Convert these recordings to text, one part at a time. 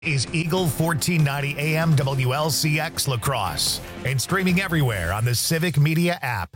Is Eagle 1490 AM WLCX La Crosse and streaming everywhere on the Civic Media app.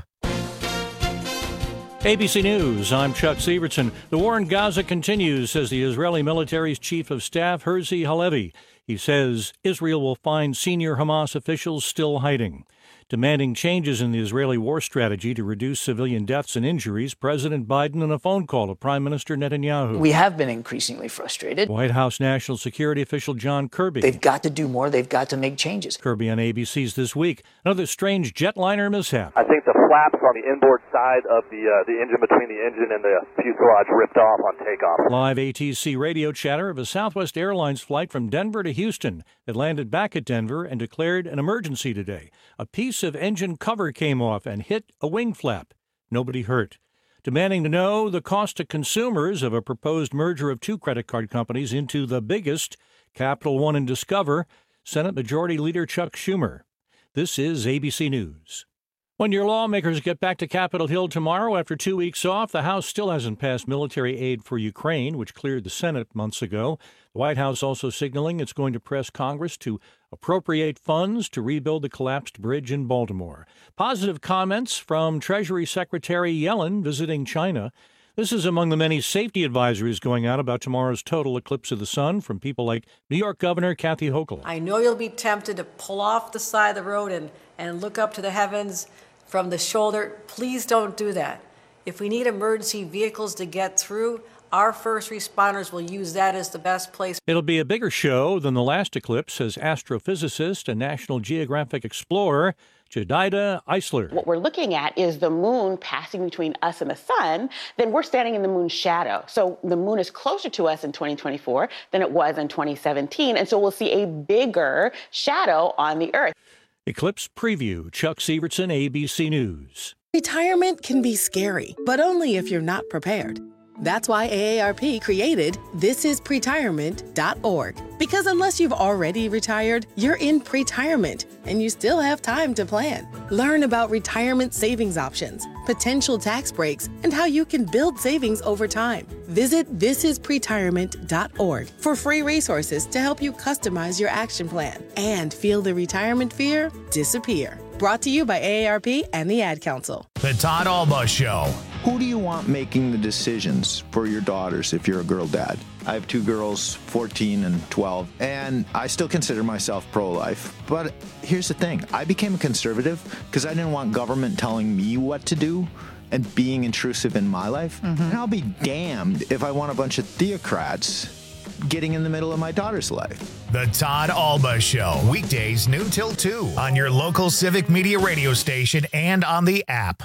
ABC News, I'm Chuck Sievertson. The war in Gaza continues, says the Israeli military's chief of staff, Herzi Halevi. He says Israel will find senior Hamas officials still hiding. Demanding changes in the Israeli war strategy to reduce civilian deaths and injuries, President Biden in a phone call to Prime Minister Netanyahu. We have been increasingly frustrated. White House National Security official John Kirby. They've got to do more. They've got to make changes. Kirby on ABC's This Week. Another strange jetliner mishap. I think the flaps on the inboard side of the engine between the engine and the fuselage ripped off on takeoff. Live ATC radio chatter of a Southwest Airlines flight from Denver to Houston that landed back at Denver and declared an emergency today. A piece of engine cover came off and hit a wing flap. Nobody hurt. Demanding to know the cost to consumers of a proposed merger of two credit card companies into the biggest, Capital One and Discover, Senate Majority Leader Chuck Schumer. This is ABC News. When your lawmakers get back to Capitol Hill tomorrow after 2 weeks off, the House still hasn't passed military aid for Ukraine, which cleared the Senate months ago. The White House also signaling it's going to press Congress to appropriate funds to rebuild the collapsed bridge in Baltimore. Positive comments from Treasury Secretary Yellen visiting China. This is among the many safety advisories going out about tomorrow's total eclipse of the sun from people like New York Governor Kathy Hochul. I know you'll be tempted to pull off the side of the road and look up to the heavens from the shoulder. Please don't do that. If we need emergency vehicles to get through, our first responders will use that as the best place. It'll be a bigger show than the last eclipse, says astrophysicist and National Geographic explorer Jedidah Eisler. What we're looking at is the moon passing between us and the sun, then we're standing in the moon's shadow. So the moon is closer to us in 2024 than it was in 2017, and so we'll see a bigger shadow on the Earth. Eclipse Preview, Chuck Sievertson, ABC News. Retirement can be scary, but only if you're not prepared. That's why AARP created thisispretirement.org. Because unless you've already retired, you're in pretirement, and you still have time to plan. Learn about retirement savings options, potential tax breaks, and how you can build savings over time. Visit thisispretirement.org for free resources to help you customize your action plan and feel the retirement fear disappear. Brought to you by AARP and the Ad Council. The Todd Alba Show. Who do you want making the decisions for your daughters if you're a girl dad? I have two girls, 14 and 12, and I still consider myself pro-life. But here's the thing. I became a conservative because I didn't want government telling me what to do and being intrusive in my life. And I'll be damned if I want a bunch of theocrats getting in the middle of my daughter's life. The Todd Alba Show. Weekdays noon till 2 on your local Civic Media radio station and on the app.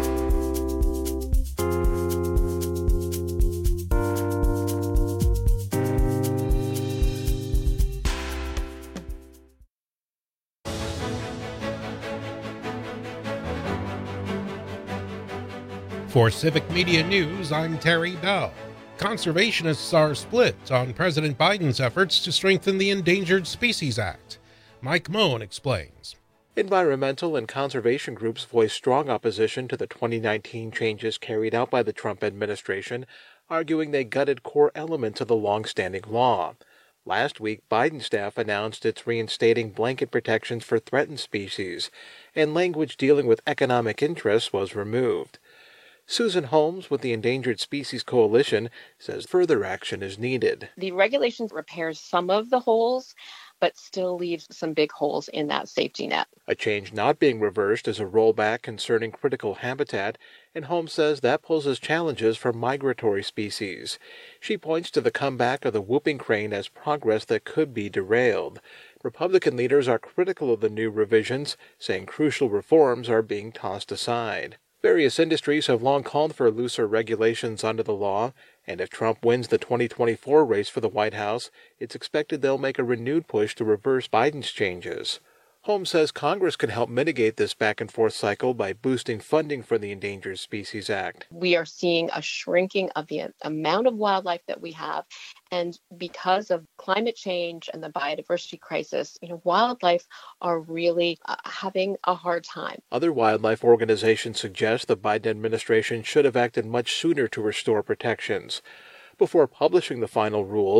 For Civic Media News, I'm Terry Bell. Conservationists are split on President Biden's efforts to strengthen the Endangered Species Act. Mike Moen explains. Environmental and conservation groups voiced strong opposition to the 2019 changes carried out by the Trump administration, arguing they gutted core elements of the long-standing law. Last week, Biden's staff announced it's reinstating blanket protections for threatened species, and language dealing with economic interests was removed. Susan Holmes with the Endangered Species Coalition says further action is needed. The regulations repairs some of the holes, but still leaves some big holes in that safety net. A change not being reversed is a rollback concerning critical habitat, and Holmes says that poses challenges for migratory species. She points to the comeback of the whooping crane as progress that could be derailed. Republican leaders are critical of the new revisions, saying crucial reforms are being tossed aside. Various industries have long called for looser regulations under the law, and if Trump wins the 2024 race for the White House, it's expected they'll make a renewed push to reverse Biden's changes. Holmes says Congress can help mitigate this back-and-forth cycle by boosting funding for the Endangered Species Act. We are seeing a shrinking of the amount of wildlife that we have, and because of climate change and the biodiversity crisis, wildlife are really having a hard time. Other wildlife organizations suggest the Biden administration should have acted much sooner to restore protections. Before publishing the final rules,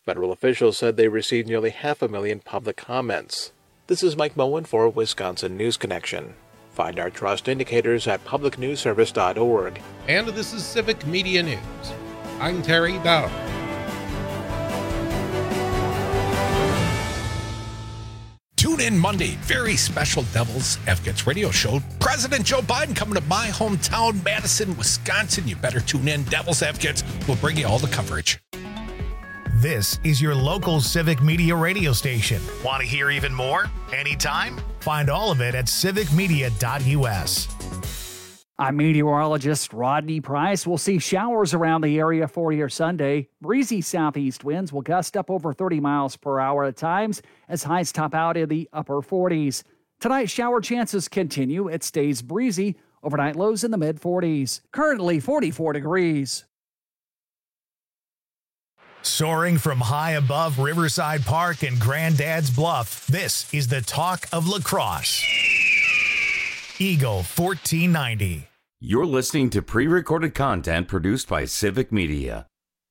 Federal officials said they received nearly 500,000 public comments. This is Mike Moen for Wisconsin News Connection. Find our trust indicators at publicnewsservice.org. And this is Civic Media News. I'm Terry Dow. Tune in Monday, very special Devil's Advocates radio show. President Joe Biden coming to my hometown, Madison, Wisconsin. You better tune in. Devil's Advocates will bring you all the coverage. This is your local Civic Media radio station. Want to hear even more? Anytime? Find all of it at civicmedia.us. I'm meteorologist Rodney Price. We'll see showers around the area for your Sunday. Breezy southeast winds will gust up over 30 miles per hour at times as highs top out in the upper 40s. Tonight, shower chances continue. It stays breezy. Overnight lows in the mid-40s. Currently 44 degrees. Soaring from high above Riverside Park and Granddad's Bluff, this is the talk of lacrosse. Eagle 1490. You're listening to pre-recorded content produced by Civic Media.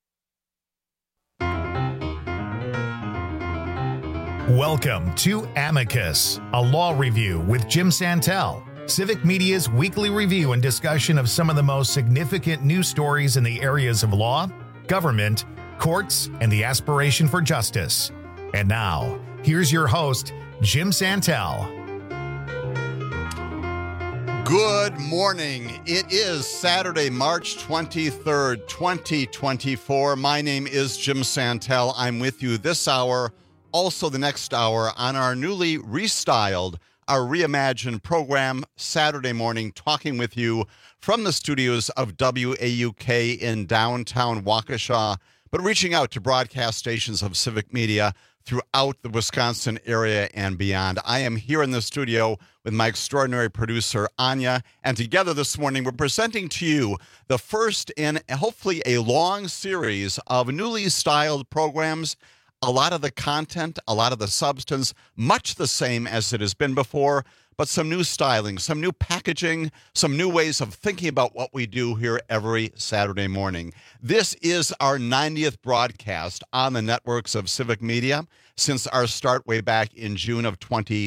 Welcome to Amicus, a law review with Jim Santel, Civic Media's weekly review and discussion of some of the most significant news stories in the areas of law, government, courts, and the aspiration for justice. And now, here's your host, Jim Santel. Good morning. It is Saturday, March 23rd, 2024. My name is Jim Santel. I'm with you this hour, also the next hour, on our newly restyled, our reimagined program, Saturday morning, talking with you from the studios of WAUK in downtown Waukesha, but reaching out to broadcast stations of Civic Media throughout the Wisconsin area and beyond. I am here in the studio with my extraordinary producer, Anya, and together this morning we're presenting to you the first in hopefully a long series of newly styled programs. A lot of the content, a lot of the substance, much the same as it has been before, but some new styling, some new packaging, some new ways of thinking about what we do here every Saturday morning. This is our 90th broadcast on the networks of Civic Media since our start way back in June of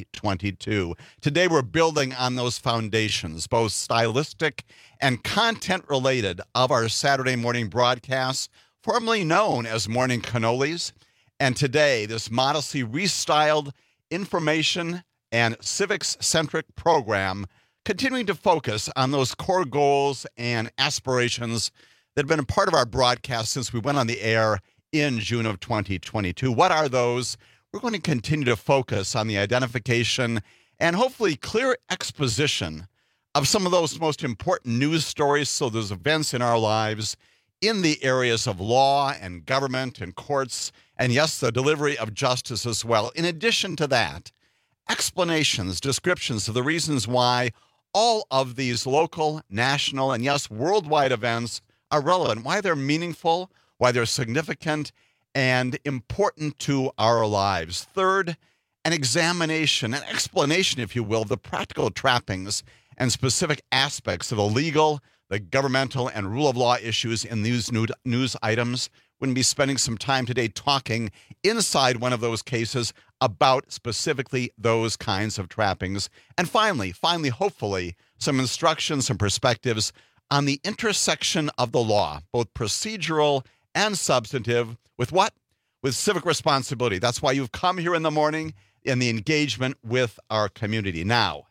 2022. Today we're building on those foundations, both stylistic and content-related, of our Saturday morning broadcasts, formerly known as Morning Cannolis. And today, this modestly restyled information and civics-centric program, continuing to focus on those core goals and aspirations that have been a part of our broadcast since we went on the air in June of 2022. What are those? We're going to continue to focus on the identification and hopefully clear exposition of some of those most important news stories, so those events in our lives in the areas of law and government and courts, and yes, the delivery of justice as well. In addition to that, explanations, descriptions of the reasons why all of these local, national, and yes, worldwide events are relevant, why they're meaningful, why they're significant and important to our lives. Third, an examination, an explanation, if you will, of the practical trappings and specific aspects of the legal, the governmental, and rule of law issues in these news items. We're going to be spending some time today talking inside one of those cases about specifically those kinds of trappings. And finally, hopefully, some instructions and perspectives on the intersection of the law, both procedural and substantive, with what? With civic responsibility. That's why you've come here in the morning, in the engagement with our community. Now,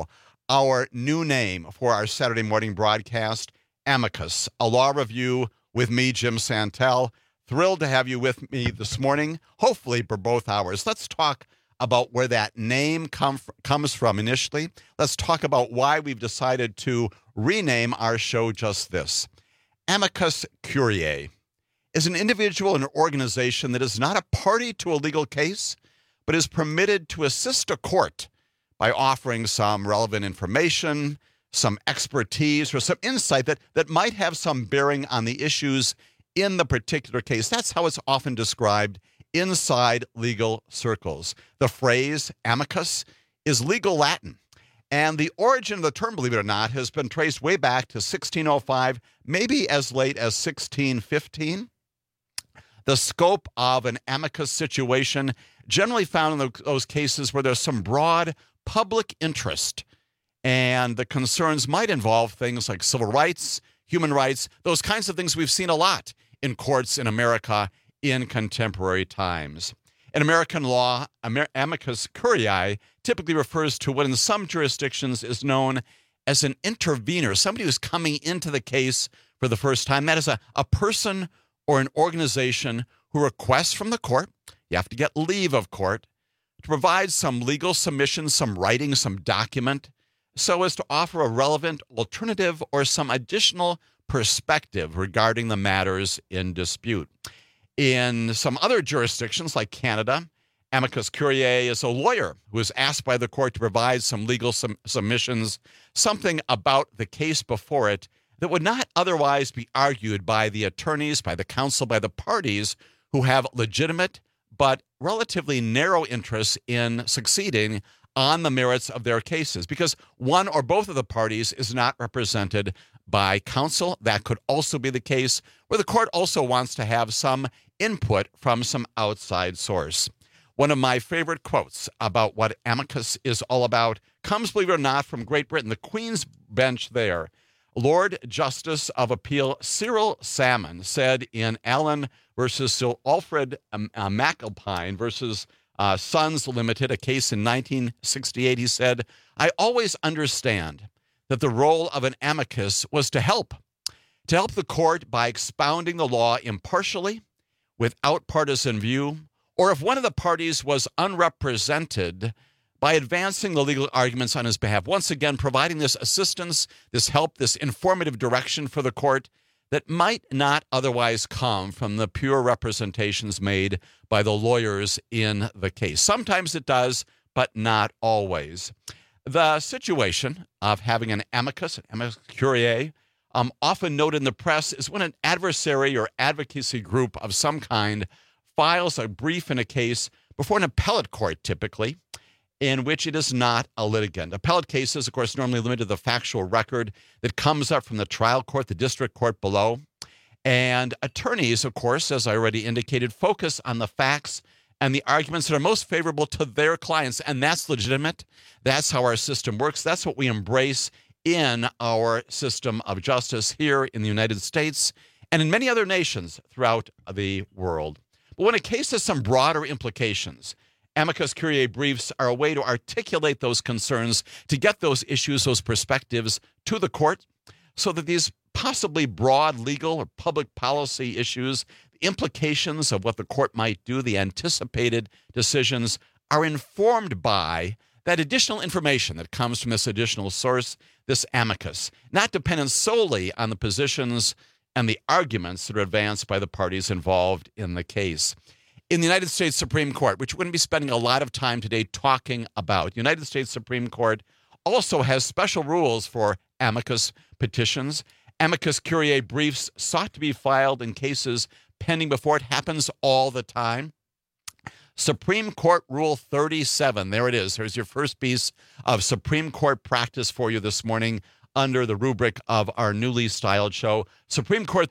our new name for our Saturday morning broadcast, Amicus, a law review with me, Jim Santel. Thrilled to have you with me this morning, hopefully for both hours. Let's talk about where that name comes from initially. Let's talk about why we've decided to rename our show just this. Amicus Curiae is an individual and organization that is not a party to a legal case, but is permitted to assist a court by offering some relevant information, some expertise, or some insight that might have some bearing on the issues in the particular case. That's how it's often described inside legal circles. The phrase amicus is legal Latin, and the origin of the term, believe it or not, has been traced way back to 1605, maybe as late as 1615. The scope of an amicus situation generally found in those cases where there's some broad public interest, and the concerns might involve things like civil rights, human rights, those kinds of things we've seen a lot in courts in America in contemporary times. In American law, amicus curiae typically refers to what in some jurisdictions is known as an intervener, somebody who's coming into the case for the first time. That is a person or an organization who requests from the court, you have to get leave of court, to provide some legal submission, some writing, some document, so as to offer a relevant alternative or some additional perspective regarding the matters in dispute. In some other jurisdictions like Canada, amicus curiae is a lawyer who is asked by the court to provide some legal submissions, something about the case before it that would not otherwise be argued by the attorneys, by the counsel, by the parties who have legitimate but relatively narrow interests in succeeding on the merits of their cases, because one or both of the parties is not represented by counsel. That could also be the case where the court also wants to have some input from some outside source. One of my favorite quotes about what amicus is all about comes, believe it or not, from Great Britain, the Queen's Bench there. Lord Justice of Appeal Cyril Salmon said in Allen versus Sir Alfred McAlpine versus Sons Limited, a case in 1968, he said, "I always understand that the role of an amicus was to help the court by expounding the law impartially, without partisan view, or if one of the parties was unrepresented, by advancing the legal arguments on his behalf." Once again, providing this assistance, this help, this informative direction for the court that might not otherwise come from the pure representations made by the lawyers in the case. Sometimes it does, but not always. The situation of having an amicus curiae, often noted in the press, is when an adversary or advocacy group of some kind files a brief in a case before an appellate court, typically, in which it is not a litigant. Appellate cases, of course, normally limited to the factual record that comes up from the trial court, the district court below. And attorneys, of course, as I already indicated, focus on the facts and the arguments that are most favorable to their clients. And that's legitimate. That's how our system works. That's what we embrace in our system of justice here in the United States and in many other nations throughout the world. But when a case has some broader implications, amicus curiae briefs are a way to articulate those concerns, to get those issues, those perspectives to the court, so that these possibly broad legal or public policy issues, the implications of what the court might do, the anticipated decisions, are informed by that additional information that comes from this additional source, this amicus, not dependent solely on the positions and the arguments that are advanced by the parties involved in the case. In the United States Supreme Court, which we're going to be spending a lot of time today talking about, the United States Supreme Court also has special rules for amicus petitions. Amicus curiae briefs sought to be filed in cases pending before it. Happens all the time. Supreme Court Rule 37, there it is. Here's your first piece of Supreme Court practice for you this morning under the rubric of our newly styled show. Supreme Court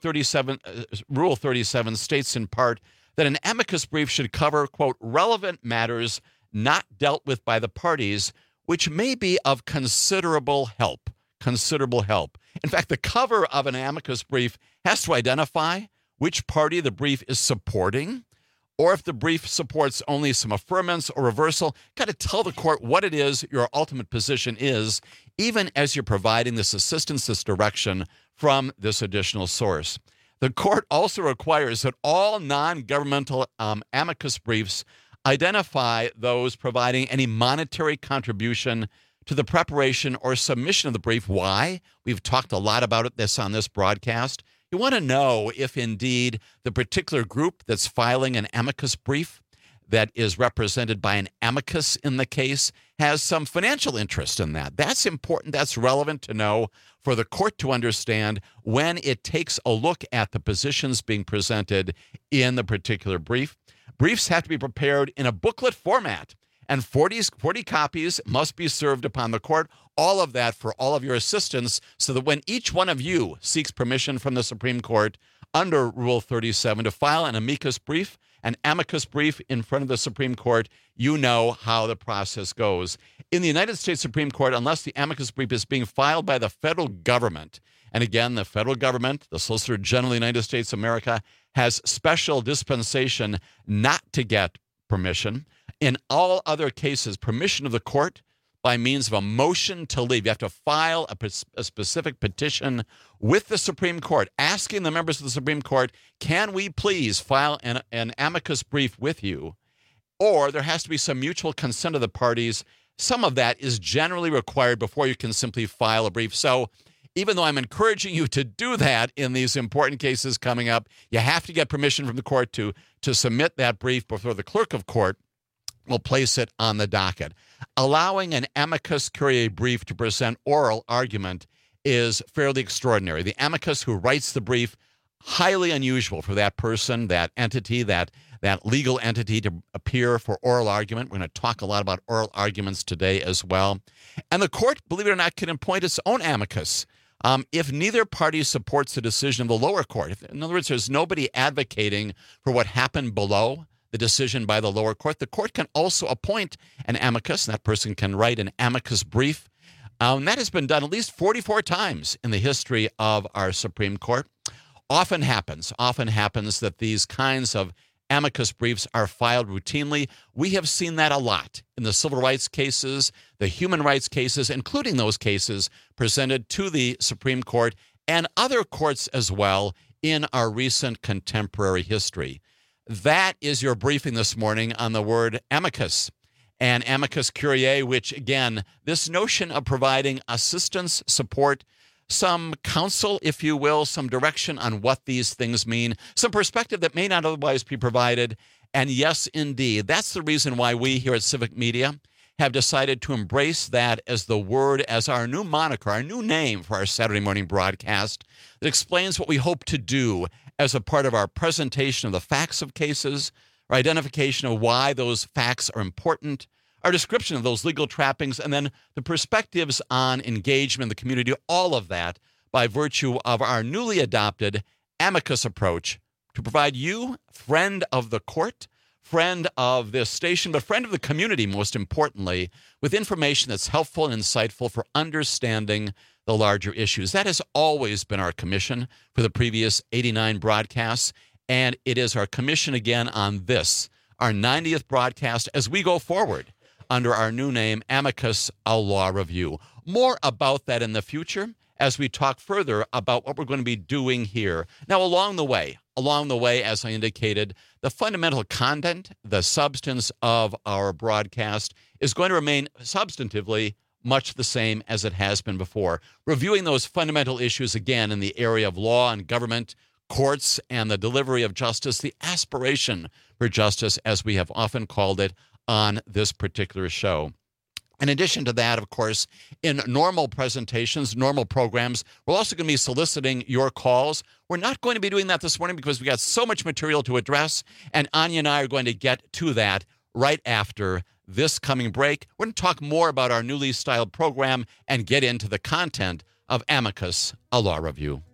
Rule 37 states in part that an amicus brief should cover, quote, relevant matters not dealt with by the parties, which may be of considerable help. Considerable help. In fact, the cover of an amicus brief has to identify which party the brief is supporting, or if the brief supports only some affirmance or reversal. Got to tell the court what it is your ultimate position is, even as you're providing this assistance, this direction from this additional source. The court also requires that all non-governmental amicus briefs identify those providing any monetary contribution to the preparation or submission of the brief. Why? We've talked a lot about this on this broadcast. You want to know if indeed the particular group that's filing an amicus brief that is represented by an amicus in the case has some financial interest in that. That's important. That's relevant to know for the court to understand when it takes a look at the positions being presented in the particular brief. Briefs have to be prepared in a booklet format, and 40 copies must be served upon the court. All of that for all of your assistance, so that when each one of you seeks permission from the Supreme Court under Rule 37 to file an amicus brief in front of the Supreme Court. You know how the process goes. In the United States Supreme Court, unless the amicus brief is being filed by the federal government, and again, the federal government, the Solicitor General of the United States of America, has special dispensation not to get permission. In all other cases, permission of the court by means of a motion to leave. You have to file a specific petition with the Supreme Court, asking the members of the Supreme Court, can we please file an amicus brief with you? Or there has to be some mutual consent of the parties. Some of that is generally required before you can simply file a brief. So even though I'm encouraging you to do that in these important cases coming up, you have to get permission from the court to submit that brief before the clerk of court will place it on the docket. Allowing an amicus curiae brief to present oral argument is fairly extraordinary. The amicus who writes the brief, highly unusual for that person, that entity, that legal entity to appear for oral argument. We're going to talk a lot about oral arguments today as well. And the court, believe it or not, can appoint its own amicus if neither party supports the decision of the lower court. In other words, there's nobody advocating for what happened below the decision by the lower court. The court can also appoint an amicus, and that person can write an amicus brief. And that has been done at least 44 times in the history of our Supreme Court. Often happens that these kinds of amicus briefs are filed routinely. We have seen that a lot in the civil rights cases, the human rights cases, including those cases presented to the Supreme Court and other courts as well in our recent contemporary history. That is your briefing this morning on the word amicus and amicus curiae, which, again, this notion of providing assistance, support, some counsel, if you will, some direction on what these things mean, some perspective that may not otherwise be provided. And yes, indeed, that's the reason why we here at Civic Media have decided to embrace that as the word, as our new moniker, our new name for our Saturday morning broadcast that explains what we hope to do as a part of our presentation of the facts of cases, our identification of why those facts are important, our description of those legal trappings, and then the perspectives on engagement in the community, all of that by virtue of our newly adopted amicus approach to provide you, friend of the court, friend of this station, but friend of the community, most importantly, with information that's helpful and insightful for understanding the larger issues. That has always been our commission for the previous 89 broadcasts, and it is our commission again on this, our 90th broadcast, as we go forward under our new name, Amicus, a Law Review. More about that in the future as we talk further about what we're going to be doing here. Now, along the way, as I indicated, the fundamental content, the substance of our broadcast is going to remain substantively much the same as it has been before. Reviewing those fundamental issues again in the area of law and government, courts, and the delivery of justice, the aspiration for justice, as we have often called it on this particular show. In addition to that, of course, in normal presentations, normal programs, we're also going to be soliciting your calls. We're not going to be doing that this morning because we got so much material to address, and Anya and I are going to get to that right after this coming break. We're going to talk more about our newly styled program and get into the content of Amicus, a Law Review.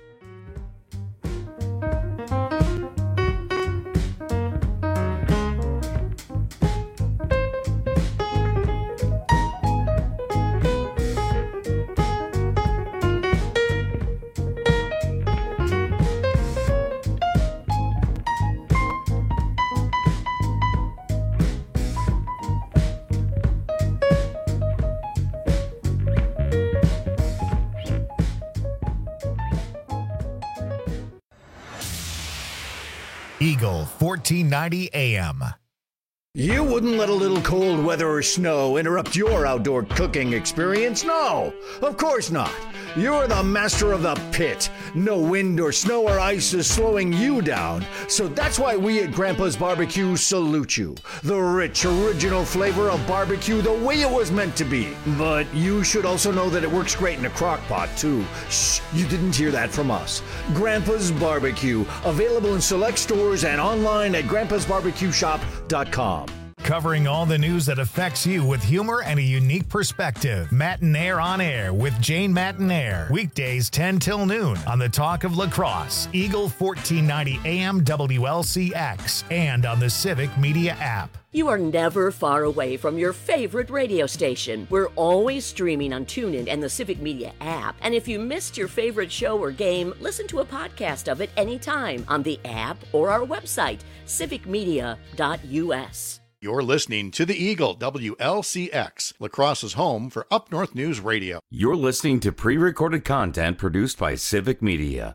Eagle 1490 AM. You wouldn't let a little cold weather or snow interrupt your outdoor cooking experience? No, of course not. You're the master of the pit. No wind or snow or ice is slowing you down. So that's why we at Grandpa's Barbecue salute you. The rich, original flavor of barbecue the way it was meant to be. But you should also know that it works great in a crock pot, too. Shh, you didn't hear that from us. Grandpa's Barbecue, available in select stores and online at grandpasbarbecueshop.com. covering all the news that affects you with humor and a unique perspective. Matinaire on Air with Jane Matinaire. Weekdays 10 till noon on the Talk of La Crosse, Eagle 1490 AM WLCX, and on the Civic Media app. You are never far away from your favorite radio station. We're always streaming on TuneIn and the Civic Media app. And if you missed your favorite show or game, listen to a podcast of it anytime on the app or our website, civicmedia.us. You're listening to the Eagle WLCX, La Crosse's home for Up North News Radio. You're listening to pre-recorded content produced by Civic Media.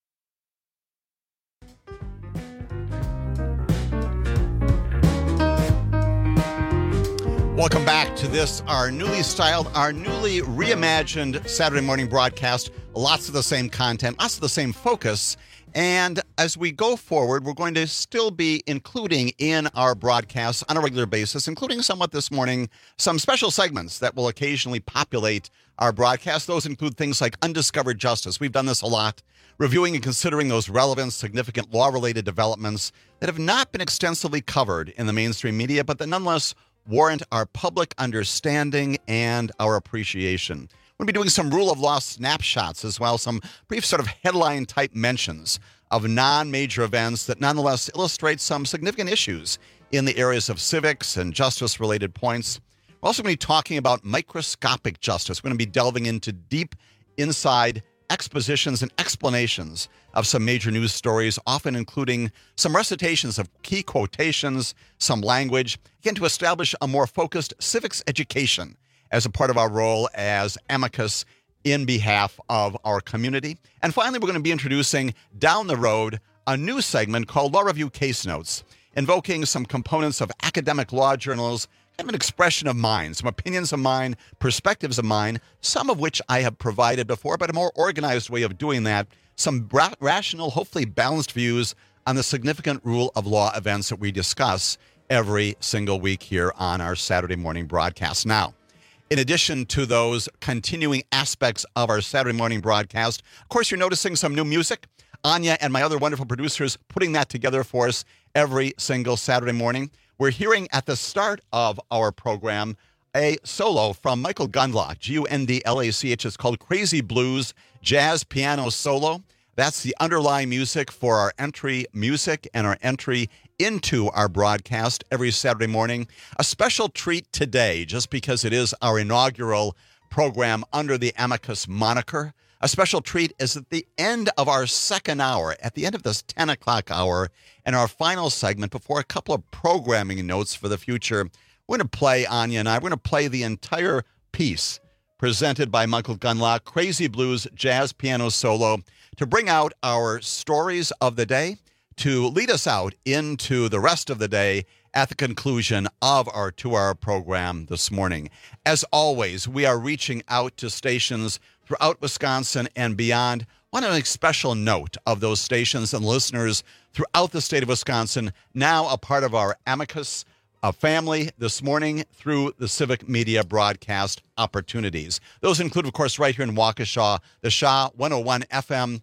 Welcome back to this, our newly styled, our newly reimagined Saturday morning broadcast. Lots of the same content, lots of the same focus. And as we go forward, we're going to still be including in our broadcasts on a regular basis, including somewhat this morning, some special segments that will occasionally populate our broadcast. Those include things like Undiscovered Justice. We've done this a lot, reviewing and considering those relevant, significant law-related developments that have not been extensively covered in the mainstream media, but that nonetheless warrant our public understanding and our appreciation. We'll be doing some rule of law snapshots as well, some brief sort of headline type mentions of non-major events that nonetheless illustrate some significant issues in the areas of civics and justice related points. We're also going to be talking about microscopic justice. We're going to be delving into deep inside expositions and explanations of some major news stories, often including some recitations of key quotations, some language, again, to establish a more focused civics education as a part of our role as amicus in behalf of our community. And finally, we're going to be introducing down the road a new segment called Law Review Case Notes, invoking some components of academic law journals, kind of an expression of mine, some opinions of mine, perspectives of mine, some of which I have provided before, but a more organized way of doing that, some rational, hopefully balanced views on the significant rule of law events that we discuss every single week here on our Saturday morning broadcast. Now, in addition to those continuing aspects of our Saturday morning broadcast, of course, you're noticing some new music. Anya and my other wonderful producers putting that together for us every single Saturday morning. We're hearing at the start of our program a solo from Michael Gundlach, Gundlach. It's called Crazy Blues Jazz Piano Solo. That's the underlying music for our entry music and our entry into our broadcast every Saturday morning. A special treat today, just because it is our inaugural program under the Amicus moniker. A special treat is at the end of our second hour, at the end of this 10 o'clock hour, and our final segment, before a couple of programming notes for the future, we're going to play, Anya and I, we're going to play the entire piece presented by Michael Gundlach, Crazy Blues Jazz Piano Solo, to bring out our stories of the day, to lead us out into the rest of the day at the conclusion of our 2-hour program this morning. As always, we are reaching out to stations throughout Wisconsin and beyond. I want to make special note of those stations and listeners throughout the state of Wisconsin, now a part of our Amicus family this morning through the Civic Media broadcast opportunities. Those include, of course, right here in Waukesha, the Shaw 101 FM,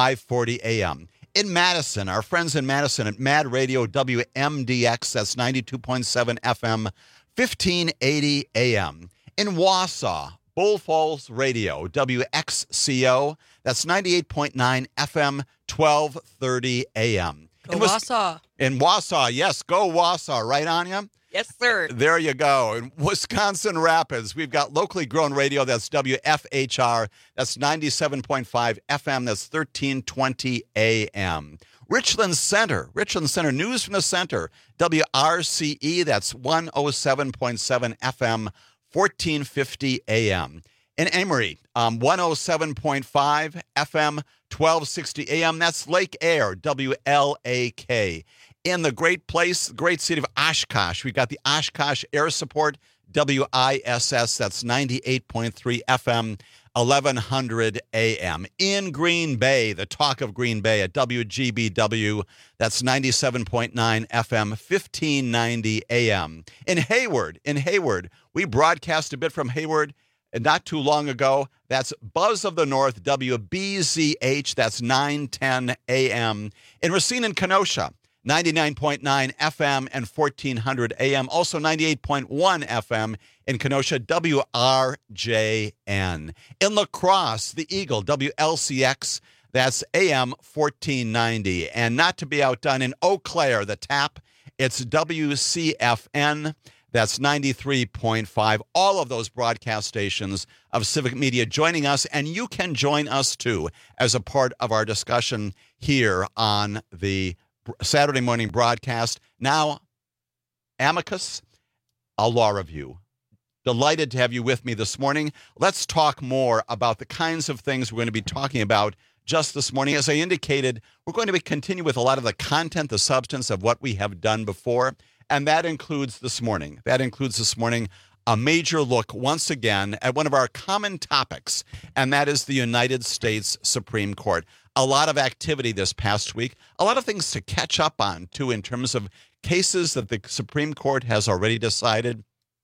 540 AM. In Madison, our friends in Madison at Mad Radio WMDX, that's 92.7 FM, 1580 AM. In Wausau, Bull Falls Radio, WXCO, that's 98.9 FM, 1230 AM. Go Wausau. In Wausau, yes, go Wausau, right, Anya? Yes, sir. There you go. In Wisconsin Rapids, we've got locally grown radio, that's WFHR, that's 97.5 FM, that's 1320 AM. Richland Center, News from the Center, WRCE, that's 107.7 FM, 1450 AM. In Amory, 107.5 FM, 1260 AM. That's Lake Air, WLAK. In the great city of Oshkosh, we've got the Oshkosh Air Support, WISS. That's 98.3 FM, 1100 AM. In Green Bay, the Talk of Green Bay at WGBW. That's 97.9 FM, 1590 AM. In Hayward, we broadcast a bit from Hayward not too long ago. That's Buzz of the North, WBZH. That's 910 AM. In Racine and Kenosha, 99.9 FM and 1400 AM, also 98.1 FM in Kenosha, WRJN. In La Crosse, the Eagle, WLCX, that's AM 1490. And not to be outdone, in Eau Claire, the Tap, it's WCFN, that's 93.5. All of those broadcast stations of Civic Media joining us, and you can join us too as a part of our discussion here on the Saturday morning broadcast. Now, Amicus, a law review. Delighted to have you with me this morning. Let's talk more about the kinds of things we're going to be talking about just this morning. As I indicated, we're going to continue with a lot of the content, the substance of what we have done before, and that includes this morning. A major look once again at one of our common topics, and that is the United States Supreme Court. A lot of activity this past week, a lot of things to catch up on, too, in terms of cases that the Supreme Court has already decided.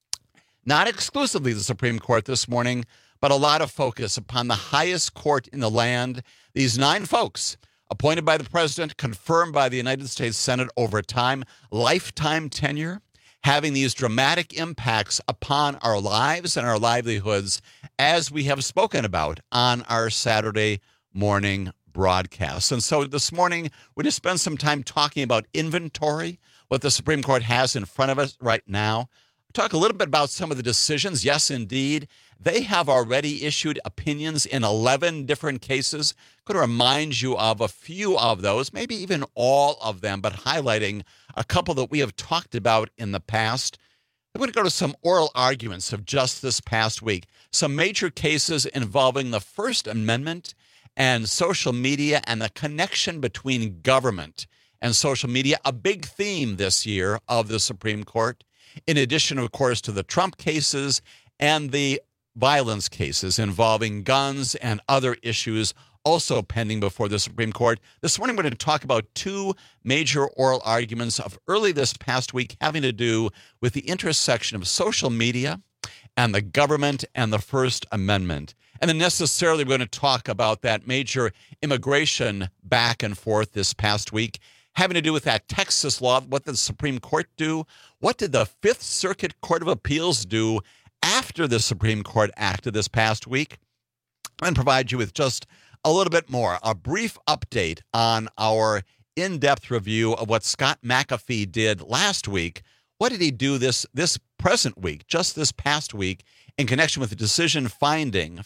Not exclusively the Supreme Court this morning, but a lot of focus upon the highest court in the land. These 9 folks, appointed by the president, confirmed by the United States Senate over time, lifetime tenure, having these dramatic impacts upon our lives and our livelihoods, as we have spoken about on our Saturday morning broadcast. And so this morning, we're going to spend some time talking about inventory, what the Supreme Court has in front of us right now. Talk a little bit about some of the decisions. Yes, indeed, they have already issued opinions in 11 different cases. I'm going to remind you of a few of those, maybe even all of them, but highlighting a couple that we have talked about in the past. I'm going to go to some oral arguments of just this past week. Some major cases involving the First Amendment and social media and the connection between government and social media, a big theme this year of the Supreme Court, in addition, of course, to the Trump cases and the violence cases involving guns and other issues also pending before the Supreme Court. This morning, we're going to talk about 2 major oral arguments of early this past week having to do with the intersection of social media and the government and the First Amendment. And then necessarily we're going to talk about that major immigration back and forth this past week, having to do with that Texas law. What did the Supreme Court do? What did the Fifth Circuit Court of Appeals do after the Supreme Court acted this past week? And provide you with just a little bit more, a brief update on our in-depth review of what Scott McAfee did last week. What did he do this present week, just this past week, in connection with the decision finding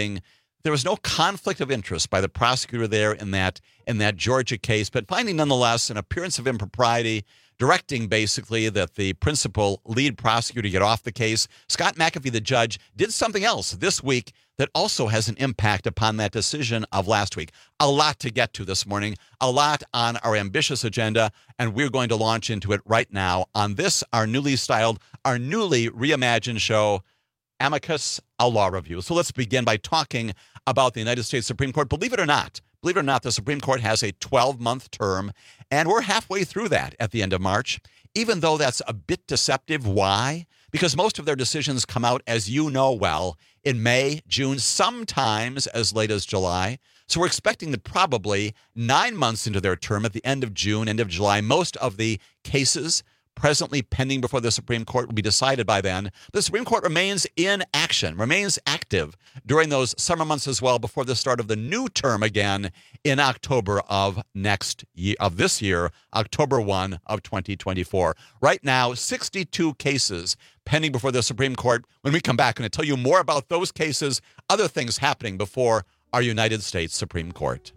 there was no conflict of interest by the prosecutor there in that Georgia case, but finding nonetheless an appearance of impropriety, directing basically that the principal lead prosecutor get off the case. Scott McAfee, the judge, did something else this week that also has an impact upon that decision of last week. A lot to get to this morning, a lot on our ambitious agenda, and we're going to launch into it right now on this, our newly styled, our newly reimagined show, Amicus, a law review. So let's begin by talking about the United States Supreme Court. Believe it or not, the Supreme Court has a 12-month term, and we're halfway through that at the end of March, even though that's a bit deceptive. Why? Because most of their decisions come out, as you know well, in May, June, sometimes as late as July. So we're expecting that probably 9 months into their term, at the end of June, end of July, most of the cases presently pending before the Supreme Court will be decided by then. The Supreme Court remains in action, remains active during those summer months as well before the start of the new term again in October of this year, October 1 of 2024. Right now, 62 cases pending before the Supreme Court. When we come back, I'm going to tell you more about those cases, other things happening before our United States Supreme Court.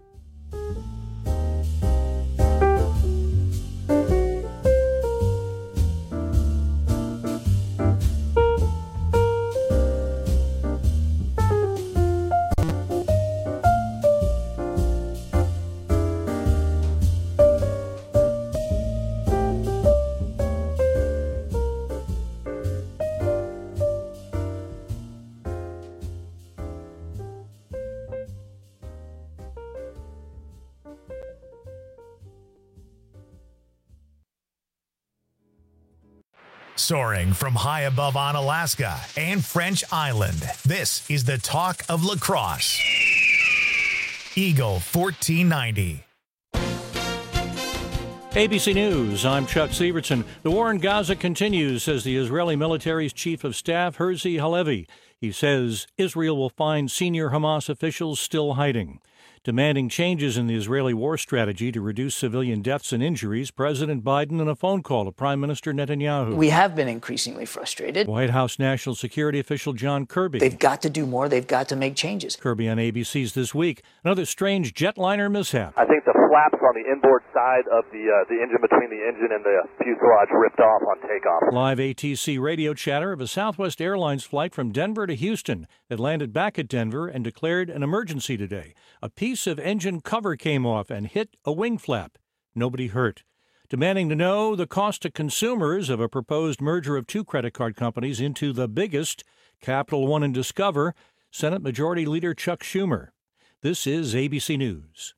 Soaring from high above on Alaska and French Island, this is the Talk of La Crosse. Eagle 1490. ABC News, I'm Chuck Sievertson. The war in Gaza continues, says the Israeli military's chief of staff, Herzi Halevi. He says Israel will find senior Hamas officials still hiding. Demanding changes in the Israeli war strategy to reduce civilian deaths and injuries, President Biden in a phone call to Prime Minister Netanyahu. We have been increasingly frustrated. White House National Security official John Kirby. They've got to do more. They've got to make changes. Kirby on ABC's This Week. Another strange jetliner mishap. I think the flaps on the inboard side of the engine between the engine and the fuselage ripped off on takeoff. Live ATC radio chatter of a Southwest Airlines flight from Denver to Houston that landed back at Denver and declared an emergency today. A piece of engine cover came off and hit a wing flap. Nobody hurt. Demanding to know the cost to consumers of a proposed merger of two credit card companies into the biggest, Capital One and Discover, Senate Majority Leader Chuck Schumer. This is ABC News.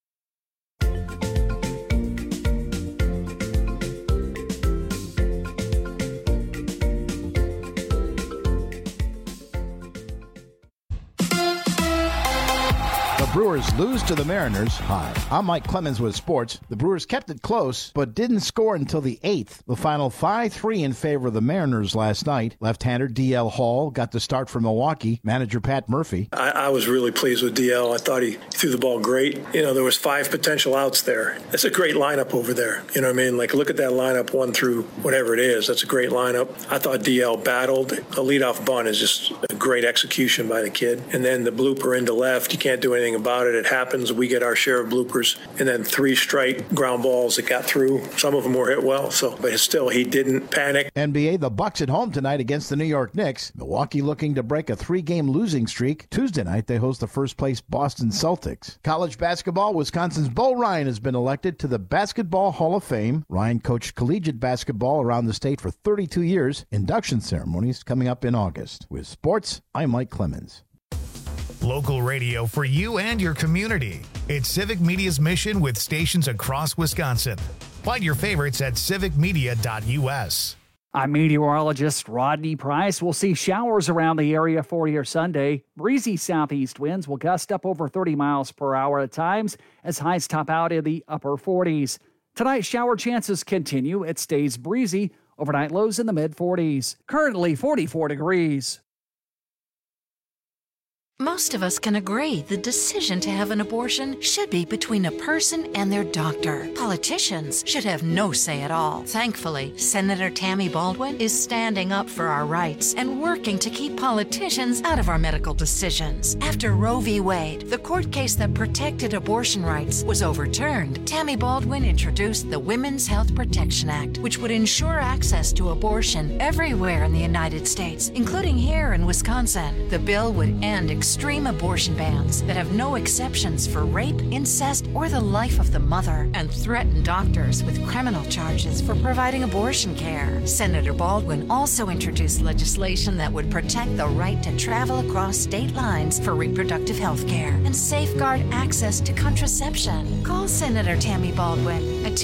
Brewers lose to the Mariners. Hi, I'm Mike Clemens with sports. The Brewers kept it close, but didn't score until the 8th. The final 5-3 in favor of the Mariners last night. Left-hander D.L. Hall got the start for Milwaukee. Manager Pat Murphy. I was really pleased with D.L. I thought he threw the ball great. You know, there was 5 potential outs there. That's a great lineup over there. You know what I mean? Like, look at that lineup 1 through whatever it is. That's a great lineup. I thought D.L. battled. A leadoff bunt is just a great execution by the kid. And then the blooper into left, you can't do anything about it. It happens. We get our share of bloopers. And then 3 straight ground balls that got through. Some of them were hit well. But still, he didn't panic. NBA, the Bucks at home tonight against the New York Knicks. Milwaukee looking to break a 3-game losing streak. Tuesday night, they host the first-place Boston Celtics. College basketball, Wisconsin's Bo Ryan has been elected to the Basketball Hall of Fame. Ryan coached collegiate basketball around the state for 32 years. Induction ceremonies coming up in August. With sports, I'm Mike Clemens. Local radio for you and your community. It's Civic Media's mission with stations across Wisconsin. Find your favorites at civicmedia.us. I'm meteorologist Rodney Price. We'll see showers around the area for your Sunday. Breezy southeast winds will gust up over 30 miles per hour at times as highs top out in the upper 40s. Tonight, shower chances continue. It stays breezy. Overnight lows in the mid-40s. Currently 44 degrees. Most of us can agree the decision to have an abortion should be between a person and their doctor. Politicians should have no say at all. Thankfully, Senator Tammy Baldwin is standing up for our rights and working to keep politicians out of our medical decisions. After Roe v. Wade, the court case that protected abortion rights, was overturned, Tammy Baldwin introduced the Women's Health Protection Act, which would ensure access to abortion everywhere in the United States, including here in Wisconsin. The bill would end extreme abortion bans that have no exceptions for rape, incest, or the life of the mother, and threaten doctors with criminal charges for providing abortion care. Senator Baldwin also introduced legislation that would protect the right to travel across state lines for reproductive health care and safeguard access to contraception. Call Senator Tammy Baldwin at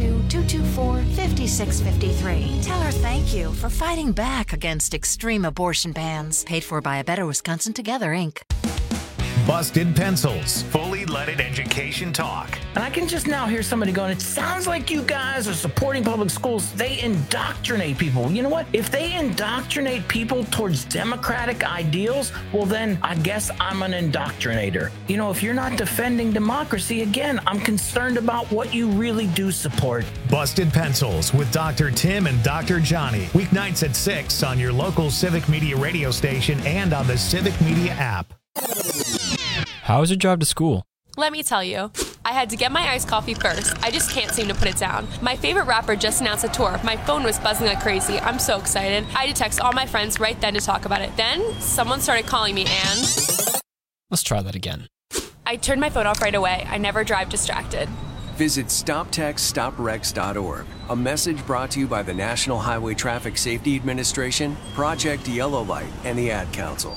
202-224-5653. Tell her thank you for fighting back against extreme abortion bans. Paid for by A Better Wisconsin Together, Inc. Busted Pencils, fully leaded education talk. And I can just now hear somebody going, it sounds like you guys are supporting public schools. They indoctrinate people. You know what? If they indoctrinate people towards democratic ideals, well, then I guess I'm an indoctrinator. You know, if you're not defending democracy, again, I'm concerned about what you really do support. Busted Pencils with Dr. Tim and Dr. Johnny. Weeknights at 6 on your local Civic Media radio station and on the Civic Media app. How was your drive to school? Let me tell you, I had to get my iced coffee first. I just can't seem to put it down. My favorite rapper just announced a tour. My phone was buzzing like crazy. I'm so excited. I had to text all my friends right then to talk about it. Then someone started calling me and... Let's try that again. I turned my phone off right away. I never drive distracted. Visit StopTextStopWrecks.org. A message brought to you by the National Highway Traffic Safety Administration, Project Yellow Light, and the Ad Council.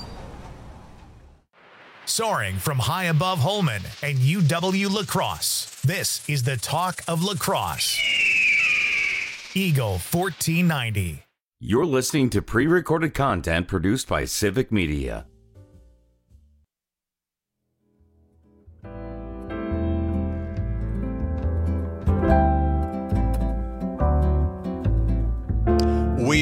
Soaring from high above Holman and UW La Crosse, this is the talk of lacrosse. Eagle 1490. You're listening to pre-recorded content produced by Civic Media.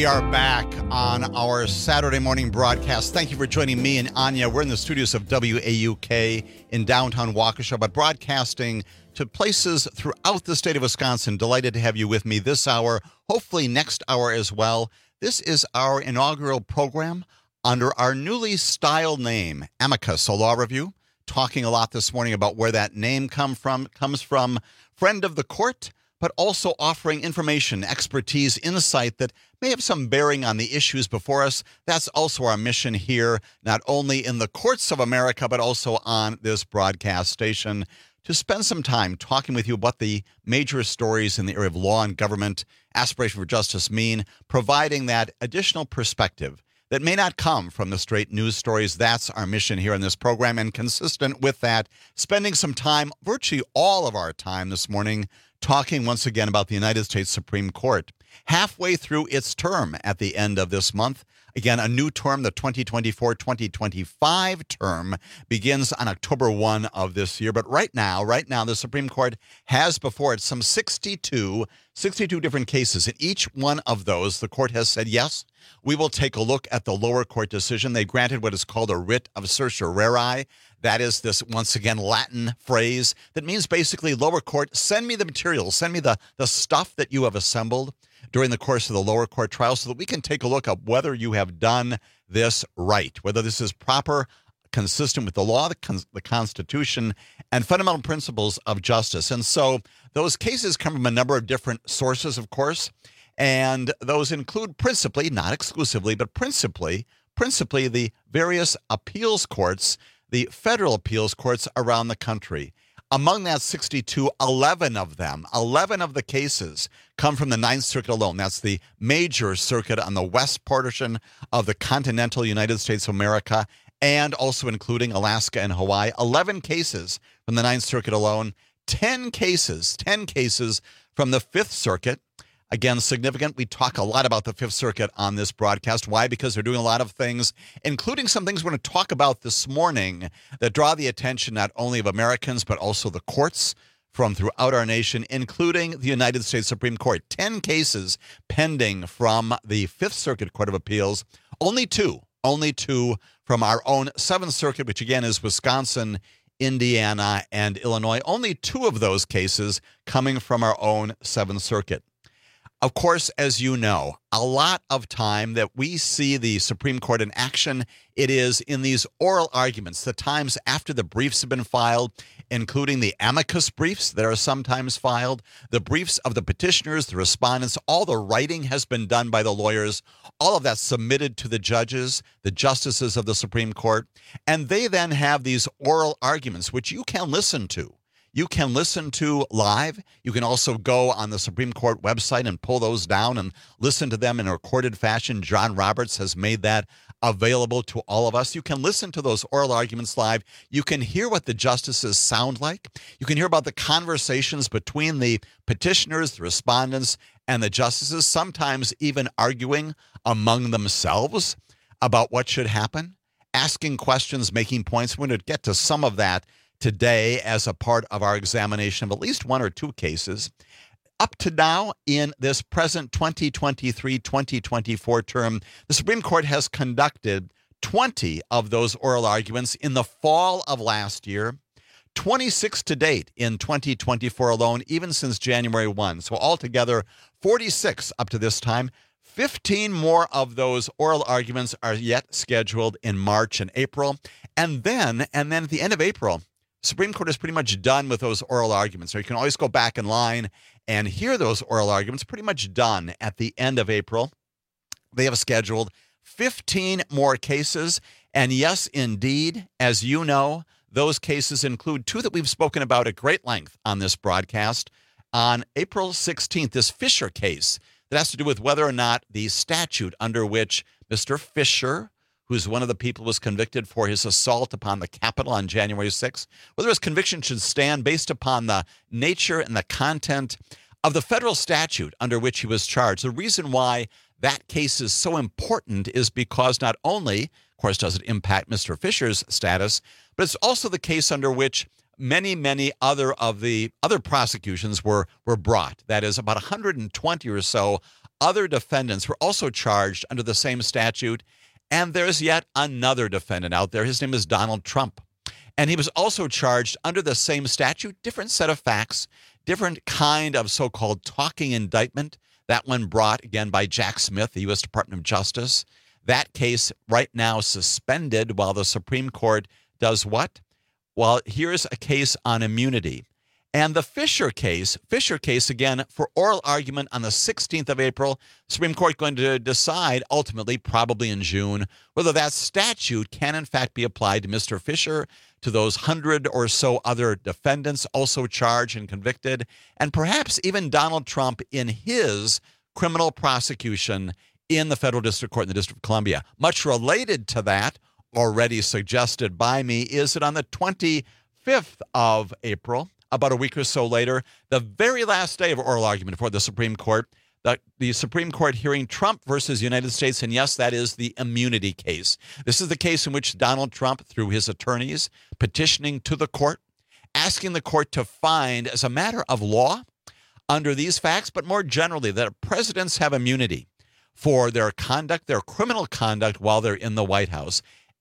We are back on our Saturday morning broadcast. Thank you for joining me and Anya. We're in the studios of WAUK in downtown Waukesha, but broadcasting to places throughout the state of Wisconsin. Delighted to have you with me this hour, hopefully next hour as well. This is our inaugural program under our newly styled name, Amicus, a law review. Talking a lot this morning about where that name comes from, friend of the court, but also offering information, expertise, insight that may have some bearing on the issues before us. That's also our mission here, not only in the courts of America, but also on this broadcast station, to spend some time talking with you about the major stories in the area of law and government, aspiration for justice mean, providing that additional perspective that may not come from the straight news stories. That's our mission here in this program. And consistent with that, spending some time, virtually all of our time this morning, talking once again about the United States Supreme Court. Halfway through its term at the end of this month. Again, a new term, the 2024-2025 term, begins on October 1 of this year. But right now, the Supreme Court has before it some 62 different cases. In each one of those, the court has said, yes, we will take a look at the lower court decision. They granted what is called a writ of certiorari. That is this, once again, Latin phrase that means basically, lower court, send me the material, send me the stuff that you have assembled during the course of the lower court trial so that we can take a look at whether you have done this right, whether this is proper, consistent with the law, the Constitution, and fundamental principles of justice. And so those cases come from a number of different sources, of course, and those include principally, not exclusively, but principally the various appeals courts, the federal appeals courts around the country. Among that 62, 11 of the cases come from the Ninth Circuit alone. That's the major circuit on the west portion of the continental United States of America, and also including Alaska and Hawaii. 11 cases from the Ninth Circuit alone, 10 cases from the Fifth Circuit. Again, significant. We talk a lot about the Fifth Circuit on this broadcast. Why? Because they're doing a lot of things, including some things we're going to talk about this morning that draw the attention not only of Americans, but also the courts from throughout our nation, including the United States Supreme Court. 10 cases pending from the Fifth Circuit Court of Appeals. Only two from our own Seventh Circuit, which again is Wisconsin, Indiana, and Illinois. Only 2 of those cases coming from our own Seventh Circuit. Of course, as you know, a lot of time that we see the Supreme Court in action, it is in these oral arguments, the times after the briefs have been filed, including the amicus briefs that are sometimes filed, the briefs of the petitioners, the respondents, all the writing has been done by the lawyers, all of that submitted to the judges, the justices of the Supreme Court, and they then have these oral arguments, which you can listen to. You can listen to live. You can also go on the Supreme Court website and pull those down and listen to them in a recorded fashion. John Roberts has made that available to all of us. You can listen to those oral arguments live. You can hear what the justices sound like. You can hear about the conversations between the petitioners, the respondents, and the justices, sometimes even arguing among themselves about what should happen, asking questions, making points. We're going to get to some of that today as a part of our examination of at least 1 or 2 cases. Up to now, in this present 2023-2024 term, the Supreme Court has conducted 20 of those oral arguments in the fall of last year, 26 to date in 2024 alone, even since January 1. So altogether, 46 up to this time. 15 more of those oral arguments are yet scheduled in March and April. And then at the end of April, Supreme Court is pretty much done with those oral arguments. So you can always go back in line and hear those oral arguments, pretty much done at the end of April. They have scheduled 15 more cases. And yes, indeed, as you know, those cases include 2 that we've spoken about at great length on this broadcast. On April 16th, this Fisher case that has to do with whether or not the statute under which Mr. Fisher, who's one of the people who was convicted for his assault upon the Capitol on January 6th, whether his conviction should stand based upon the nature and the content of the federal statute under which he was charged. The reason why that case is so important is because not only, of course, does it impact Mr. Fisher's status, but it's also the case under which many other of the other prosecutions were brought. That is, about 120 or so other defendants were also charged under the same statute. And there's yet another defendant out there. His name is Donald Trump. And he was also charged under the same statute, different set of facts, different kind of so-called talking indictment. That one brought, again, by Jack Smith, the U.S. Department of Justice. That case right now suspended while the Supreme Court does what? Well, here's a case on immunity. And the Fisher case, again, for oral argument on the 16th of April, Supreme Court going to decide ultimately, probably in June, whether that statute can in fact be applied to Mr. Fisher, to those 100 or so other defendants also charged and convicted, and perhaps even Donald Trump in his criminal prosecution in the Federal District Court in the District of Columbia. Much related to that, already suggested by me, is that on the 25th of April, about a week or so later, the very last day of oral argument before the Supreme Court, the Supreme Court hearing Trump versus United States, and yes, that is the immunity case. This is the case in which Donald Trump, through his attorneys, petitioning to the court, asking the court to find, as a matter of law, under these facts, but more generally, that presidents have immunity for their conduct, their criminal conduct while they're in the White House.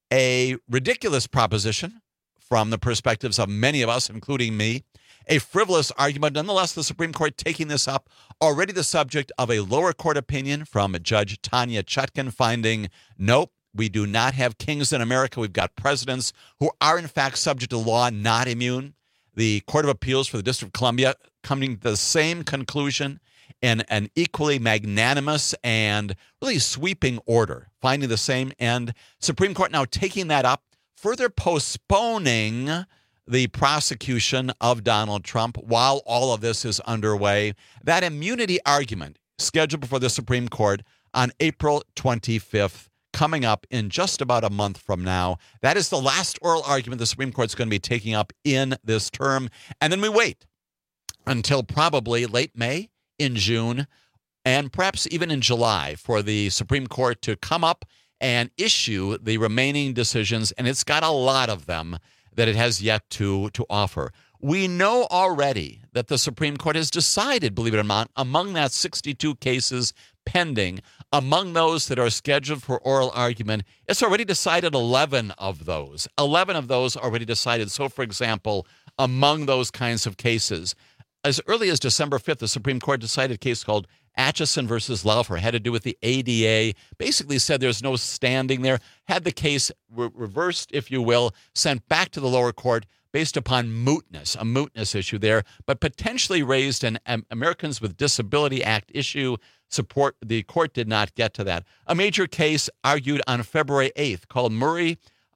A ridiculous proposition from the perspectives of many of us, including me. A frivolous argument. Nonetheless, the Supreme Court taking this up, already the subject of a lower court opinion from Judge Tanya Chutkan finding, nope, we do not have kings in America. We've got presidents who are in fact subject to law, not immune. The Court of Appeals for the District of Columbia coming to the same conclusion in an equally magnanimous and really sweeping order, finding the same. And Supreme Court now taking that up, further postponing the prosecution of Donald Trump while all of this is underway. That immunity argument scheduled before the Supreme Court on April 25th, coming up in just about a month from now. That is the last oral argument the Supreme Court's going to be taking up in this term. And then we wait until probably late May, in June, and perhaps even in July for the Supreme Court to come up and issue the remaining decisions. And it's got a lot of them that it has yet to offer. We know already that the Supreme Court has decided, believe it or not, among that 62 cases pending, among those that are scheduled for oral argument, it's already decided 11 of those. 11 of those already decided. So, for example, among those kinds of cases, as early as December 5th, the Supreme Court decided a case called Atchison versus Laufer, had to do with the ADA, basically said there's no standing there, had the case reversed, if you will, sent back to the lower court based upon mootness, a mootness issue there, but potentially raised an Americans with Disability Act issue. Support, the court did not get to that. A major case argued on February 8th called Murray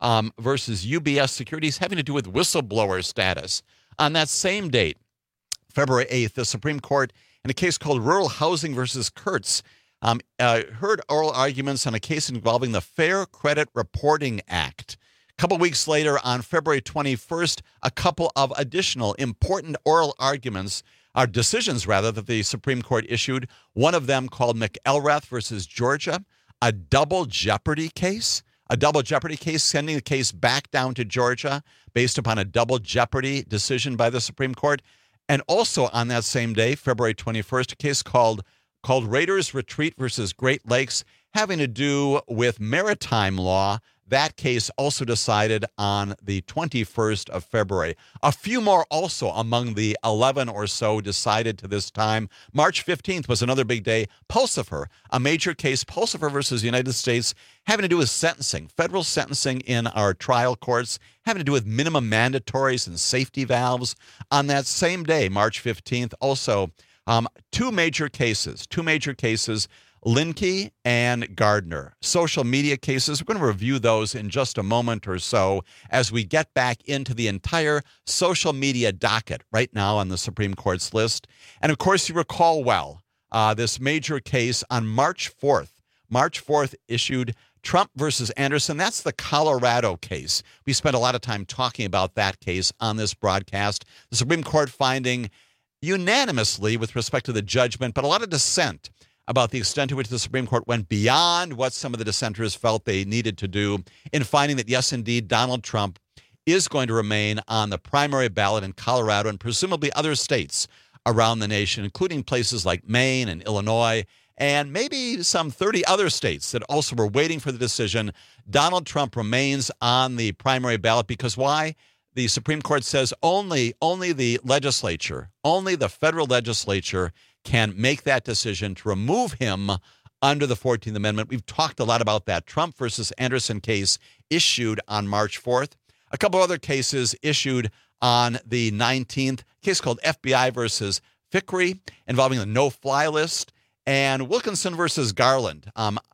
versus UBS Securities, having to do with whistleblower status. On that same date, February 8th, the Supreme Court, in a case called Rural Housing versus Kurtz, heard oral arguments on a case involving the Fair Credit Reporting Act. A couple weeks later, on February 21st, a couple of additional important oral arguments, decisions rather, that the Supreme Court issued. One of them called McElrath versus Georgia, a double jeopardy case. A double jeopardy case, sending the case back down to Georgia based upon a double jeopardy decision by the Supreme Court. And also on that same day, February 21st, a case called Raiders Retreat versus Great Lakes, having to do with maritime law. That case also decided on the 21st of February. A few more also among the 11 or so decided to this time. March 15th was another big day. Pulsifer, a major case, Pulsifer versus the United States, having to do with sentencing, federal sentencing in our trial courts, having to do with minimum mandatories and safety valves. On that same day, March 15th, also two major cases, Linke and Gardner, social media cases. We're going to review those in just a moment or so as we get back into the entire social media docket right now on the Supreme Court's list. And of course, you recall well this major case on March 4th. March 4th issued Trump versus Anderson. That's the Colorado case. We spent a lot of time talking about that case on this broadcast. The Supreme Court finding unanimously with respect to the judgment, but a lot of dissent about the extent to which the Supreme Court went beyond what some of the dissenters felt they needed to do in finding that, yes, indeed, Donald Trump is going to remain on the primary ballot in Colorado and presumably other states around the nation, including places like Maine and Illinois and maybe some 30 other states that also were waiting for the decision. Donald Trump remains on the primary ballot because why? The Supreme Court says only the legislature, only the federal legislature can make that decision to remove him under the 14th Amendment. We've talked a lot about that. Trump versus Anderson case issued on March 4th. A couple other cases issued on the 19th, a case called FBI versus Fickrey involving the no-fly list, and Wilkinson versus Garland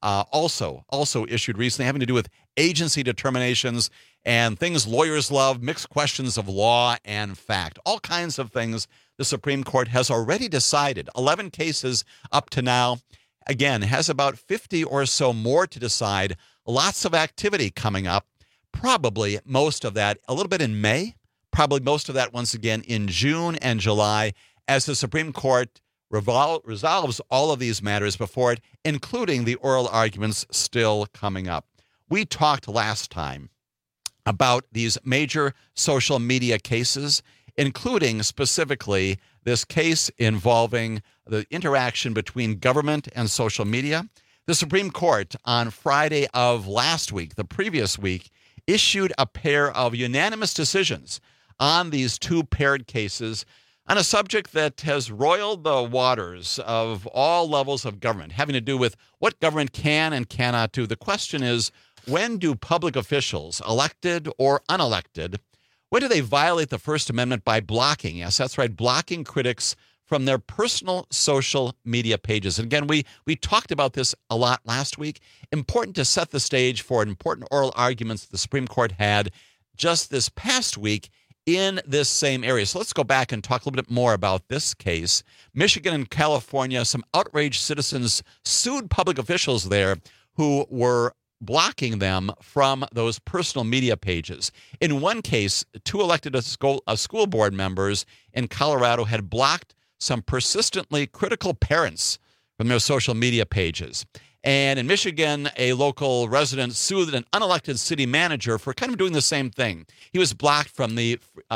also issued recently, having to do with agency determinations and things lawyers love, mixed questions of law and fact, all kinds of things the Supreme Court has already decided. 11 cases up to now. Again, has about 50 or so more to decide. Lots of activity coming up. Probably most of that a little bit in May. Probably most of that once again in June and July as the Supreme Court resolves all of these matters before it, including the oral arguments still coming up. We talked last time about these major social media cases, including specifically this case involving the interaction between government and social media. The Supreme Court on Friday of last week, the previous week, issued a pair of unanimous decisions on these two paired cases on a subject that has roiled the waters of all levels of government, having to do with what government can and cannot do. The question is, when do public officials, elected or unelected, when do they violate the First Amendment by blocking? Yes, that's right, blocking critics from their personal social media pages. And again, we talked about this a lot last week. Important to set the stage for important oral arguments the Supreme Court had just this past week in this same area. So let's go back and talk a little bit more about this case. Michigan and California, some outraged citizens sued public officials there who were blocking them from those personal media pages. In one case, two elected school board members in Colorado had blocked some persistently critical parents from their social media pages. And in Michigan, a local resident sued an unelected city manager for kind of doing the same thing. He was blocked from the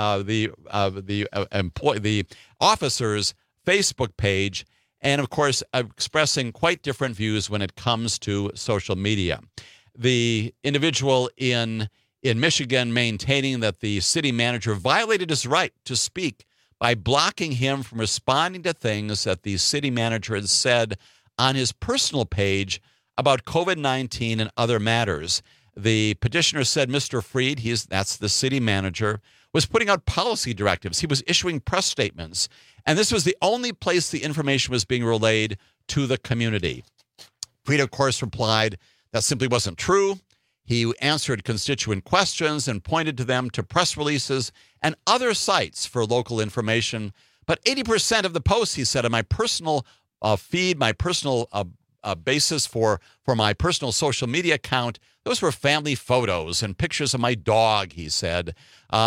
officer's Facebook page, and of course, expressing quite different views when it comes to social media. The individual in Michigan maintaining that the city manager violated his right to speak by blocking him from responding to things that the city manager had said on his personal page about COVID-19 and other matters. The petitioner said Mr. Freed, that's the city manager, was putting out policy directives. He was issuing press statements. And this was the only place the information was being relayed to the community. Freed, of course, replied that simply wasn't true. He answered constituent questions and pointed to them to press releases and other sites for local information. But 80% of the posts, he said, on my personal feed, my personal basis for my personal social media account, those were family photos and pictures of my dog, he said.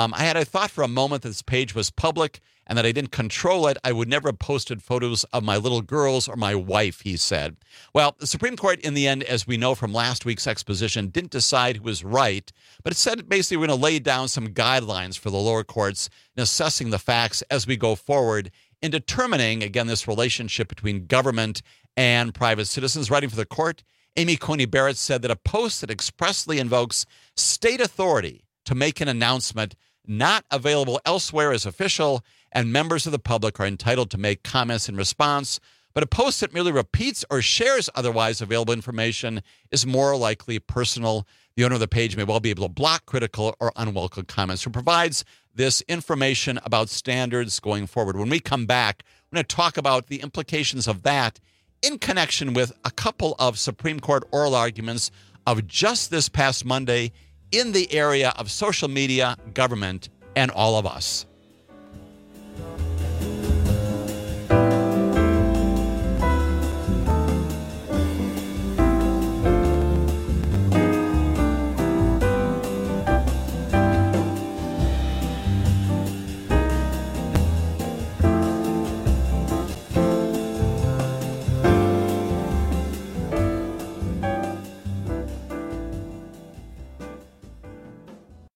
I thought for a moment that this page was public and that I didn't control it. I would never have posted photos of my little girls or my wife, he said. Well, the Supreme Court, in the end, as we know from last week's exposition, didn't decide who was right, but it said basically we're going to lay down some guidelines for the lower courts in assessing the facts as we go forward in determining, again, this relationship between government and private citizens. Writing for the court, Amy Coney Barrett said that a post that expressly invokes state authority to make an announcement not available elsewhere is official, and members of the public are entitled to make comments in response. But a post that merely repeats or shares otherwise available information is more likely personal. The owner of the page may well be able to block critical or unwelcome comments. Who provides this information about standards going forward. When we come back, we're going to talk about the implications of that in connection with a couple of Supreme Court oral arguments of just this past Monday in the area of social media, government, and all of us.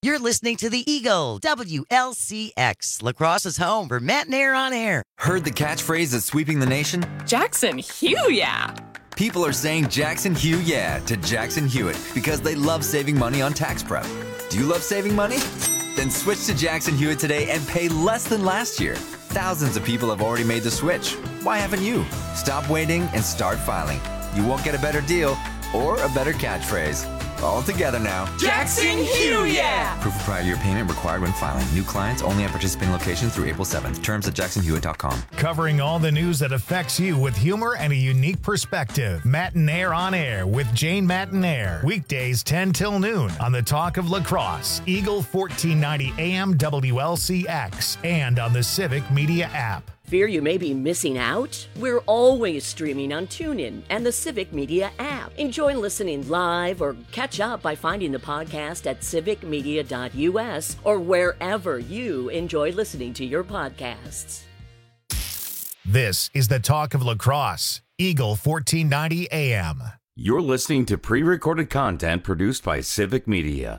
You're listening to the Eagle, WLCX, Lacrosse's home for Matt and Air on Air. Heard the catchphrase that's sweeping the nation? Jackson Hugh, yeah. People are saying Jackson Hugh, yeah, to Jackson Hewitt because they love saving money on tax prep. Do you love saving money? Then switch to Jackson Hewitt today and pay less than last year. Thousands of people have already made the switch. Why haven't you? Stop waiting and start filing. You won't get a better deal or a better catchphrase. All together now. Jackson Hugh, yeah! Proof of prior year payment required when filing. New clients only at participating locations through April 7th. Terms at jacksonhewitt.com. Covering all the news that affects you with humor and a unique perspective. Matt and Air on Air with Jane Matt and Air. Weekdays 10 till noon on the Talk of Lacrosse. Eagle 1490 AM WLCX and on the Civic Media app. Fear you may be missing out? We're always streaming on TuneIn and the Civic Media app. Enjoy listening live or catch up by finding the podcast at civicmedia.us or wherever you enjoy listening to your podcasts. This is the Talk of Lacrosse, Eagle 1490 AM. You're listening to pre-recorded content produced by Civic Media.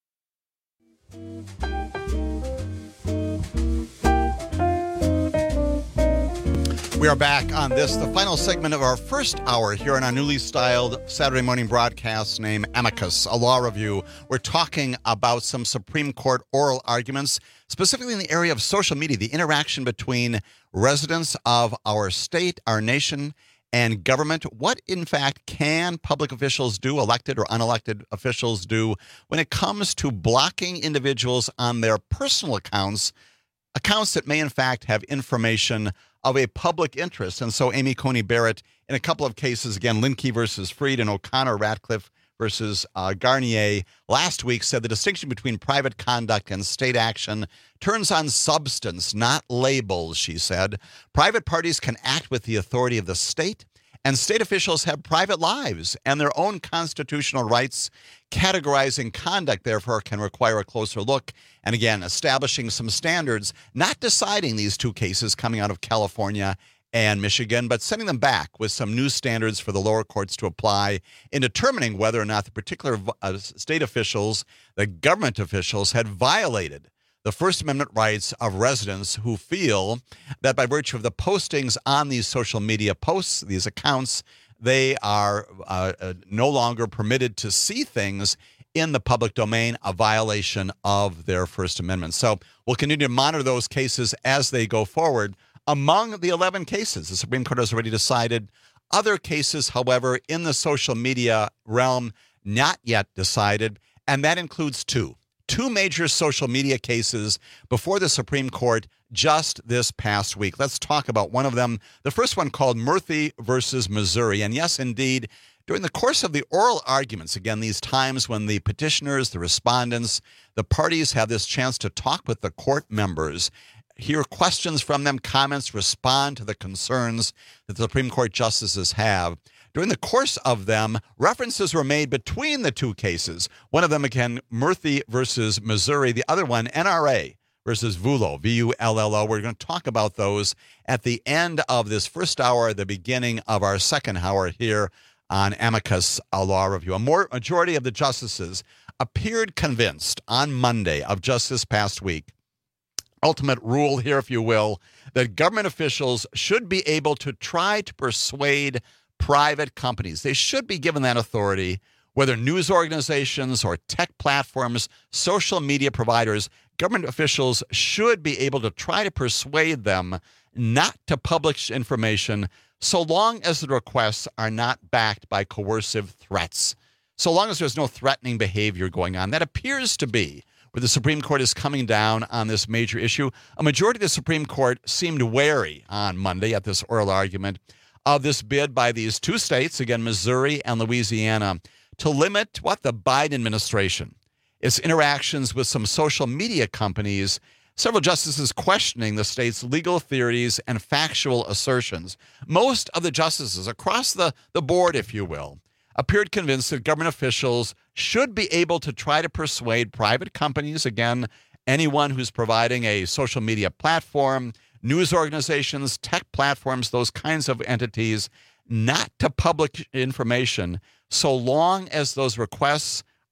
We are back on this, the final segment of our first hour here on our newly styled Saturday morning broadcast named Amicus, a law review. We're talking about some Supreme Court oral arguments, specifically in the area of social media, the interaction between residents of our state, our nation, and government. What, in fact, can public officials do, elected or unelected officials do, when it comes to blocking individuals on their personal accounts that may, in fact, have information of a public interest? And so Amy Coney Barrett, in a couple of cases, again, Linkey versus Freed and O'Connor Ratcliffe versus Garnier, last week said the distinction between private conduct and state action turns on substance, not labels, she said. Private parties can act with the authority of the state, and state officials have private lives and their own constitutional rights. Categorizing conduct, therefore, can require a closer look. And again, establishing some standards, not deciding these two cases coming out of California and Michigan, but sending them back with some new standards for the lower courts to apply in determining whether or not the particular state officials, the government officials, had violated the First Amendment rights of residents who feel that by virtue of the postings on these social media posts, these accounts, they are no longer permitted to see things in the public domain, a violation of their First Amendment. So we'll continue to monitor those cases as they go forward. Among the 11 cases, the Supreme Court has already decided. Other cases, however, in the social media realm, not yet decided, and that includes two major social media cases before the Supreme Court just this past week. Let's talk about one of them. The first one called Murthy versus Missouri. And yes, indeed, during the course of the oral arguments, again, these times when the petitioners, the respondents, the parties have this chance to talk with the court members, hear questions from them, comments, respond to the concerns that the Supreme Court justices have. During the course of them, references were made between the two cases. One of them, again, Murthy versus Missouri. The other one, NRA versus Vullo, V-U-L-L-O. We're going to talk about those at the end of this first hour, the beginning of our second hour here on Amicus, a law review. A majority of the justices appeared convinced on Monday of just this past week, ultimate rule here, if you will, that government officials should be able to try to persuade private companies. They should be given that authority, whether news organizations or tech platforms, social media providers. Government officials should be able to try to persuade them not to publish information so long as the requests are not backed by coercive threats, so long as there's no threatening behavior going on. That appears to be where the Supreme Court is coming down on this major issue. A majority of the Supreme Court seemed wary on Monday at this oral argument of this bid by these two states, again, Missouri and Louisiana, to limit the Biden administration, its interactions with some social media companies. Several justices questioning the state's legal theories and factual assertions. Most of the justices across the board, if you will, appeared convinced that government officials should be able to try to persuade private companies, again, anyone who's providing a social media platform, news organizations, tech platforms, those kinds of entities, not to publish information so long as those requests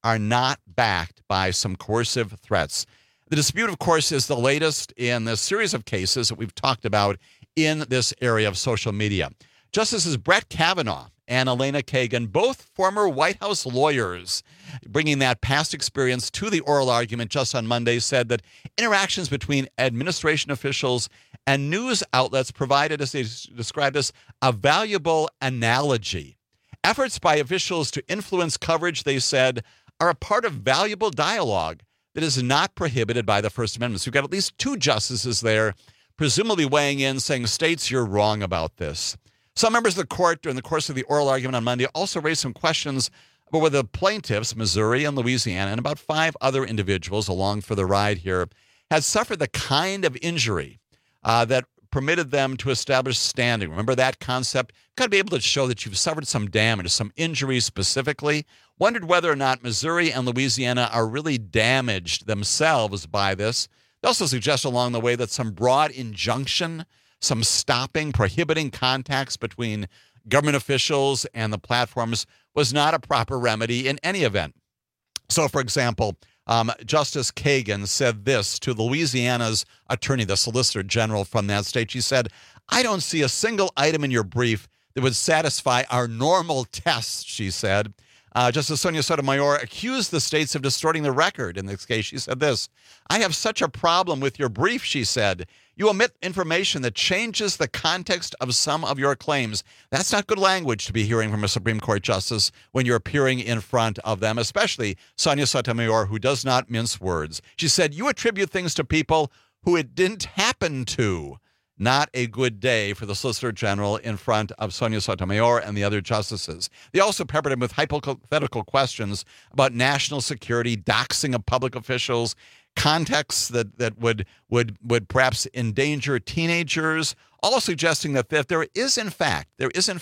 are not backed by some coercive threats. The dispute, of course, is the latest in the series of cases that we've talked about in this area of social media. Justices Brett Kavanaugh and Elena Kagan, both former White House lawyers, bringing that past experience to the oral argument just on Monday, said that interactions between administration officials and news outlets provided, as they described this, a valuable analogy. Efforts by officials to influence coverage, they said, are a part of valuable dialogue that is not prohibited by the First Amendment. So we've got at least two justices there, presumably weighing in, saying, states, you're wrong about this. Some members of the court during the course of the oral argument on Monday also raised some questions about whether the plaintiffs, Missouri and Louisiana, and about 5 other individuals along for the ride here, had suffered the kind of injury that permitted them to establish standing. Remember that concept? You've got to be able to show that you've suffered some damage, some injury specifically. Wondered whether or not Missouri and Louisiana are really damaged themselves by this. They also suggest along the way that some broad injunction, some stopping, prohibiting contacts between government officials and the platforms was not a proper remedy in any event. So, for example, Justice Kagan said this to Louisiana's attorney, the Solicitor General from that state. She said, I don't see a single item in your brief that would satisfy our normal tests, she said. Justice Sonia Sotomayor accused the states of distorting the record. In this case, she said this, I have such a problem with your brief, she said. You omit information that changes the context of some of your claims. That's not good language to be hearing from a Supreme Court justice when you're appearing in front of them, especially Sonia Sotomayor, who does not mince words. She said, you attribute things to people who it didn't happen to. Not a good day for the Solicitor General in front of Sonia Sotomayor and the other justices. They also peppered him with hypothetical questions about national security, doxing of public officials, contexts that would perhaps endanger teenagers, all suggesting that there is in fact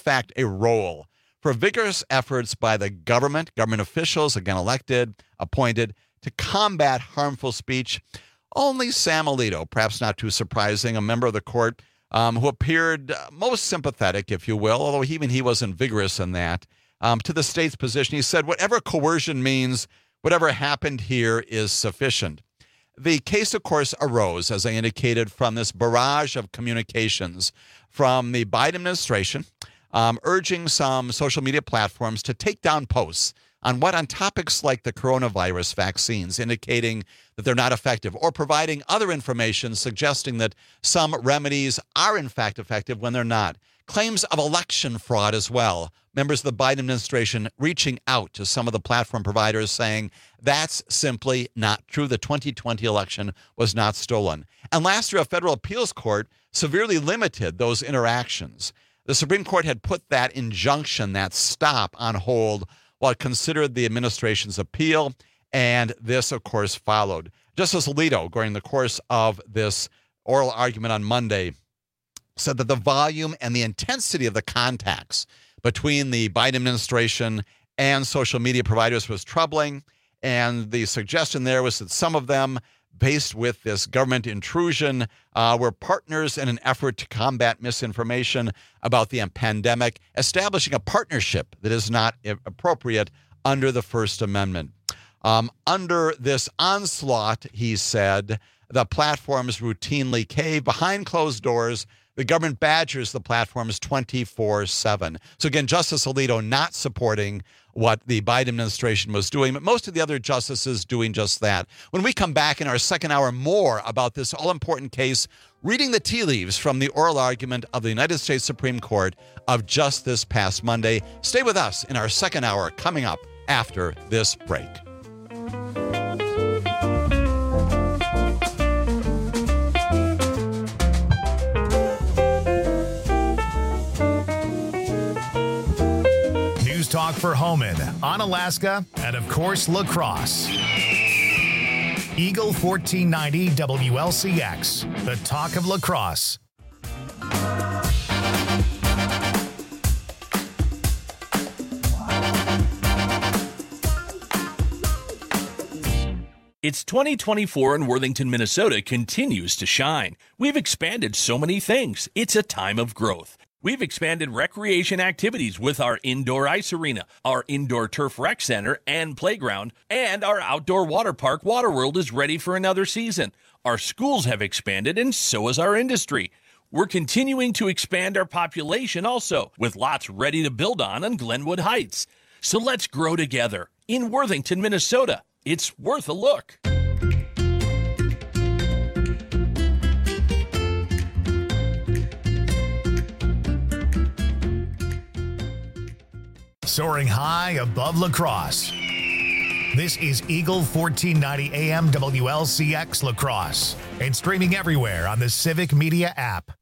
a role for vigorous efforts by the government officials, again elected, appointed, to combat harmful speech. Only Sam Alito, perhaps not too surprising, a member of the court who appeared most sympathetic, if you will, although even he wasn't vigorous in that, to the state's position. He said, whatever coercion means, whatever happened here is sufficient. The case, of course, arose, as I indicated, from this barrage of communications from the Biden administration urging some social media platforms to take down posts on topics like the coronavirus vaccines, indicating that they're not effective, or providing other information suggesting that some remedies are in fact effective when they're not. Claims of election fraud as well. Members of the Biden administration reaching out to some of the platform providers saying that's simply not true. The 2020 election was not stolen. And last year, a federal appeals court severely limited those interactions. The Supreme Court had put that injunction, that stop, on hold while it considered the administration's appeal, and this, of course, followed. Justice Alito, during the course of this oral argument on Monday, said that the volume and the intensity of the contacts between the Biden administration and social media providers was troubling, and the suggestion there was that some of them, based with this government intrusion, were partners in an effort to combat misinformation about the pandemic, establishing a partnership that is not appropriate under the First Amendment. Under this onslaught, he said, the platforms routinely cave behind closed doors. The government badgers the platforms 24/7. So again, Justice Alito not supporting what the Biden administration was doing, but most of the other justices doing just that. When we come back in our second hour, more about this all-important case, reading the tea leaves from the oral argument of the United States Supreme Court of just this past Monday. Stay with us in our second hour, coming up after this break. Talk for Homan, Onalaska, and of course, La Crosse. Eagle 1490 WLCX, the talk of La Crosse. It's 2024 and Worthington, Minnesota continues to shine. We've expanded so many things. It's a time of growth. We've expanded recreation activities with our indoor ice arena, our indoor turf rec center and playground, and our outdoor water park, Waterworld, is ready for another season. Our schools have expanded, and so has our industry. We're continuing to expand our population also, with lots ready to build on Glenwood Heights. So let's grow together. In Worthington, Minnesota, it's worth a look. Soaring high above La Crosse. This is Eagle 1490 AM WLCX La Crosse and streaming everywhere on the Civic Media app.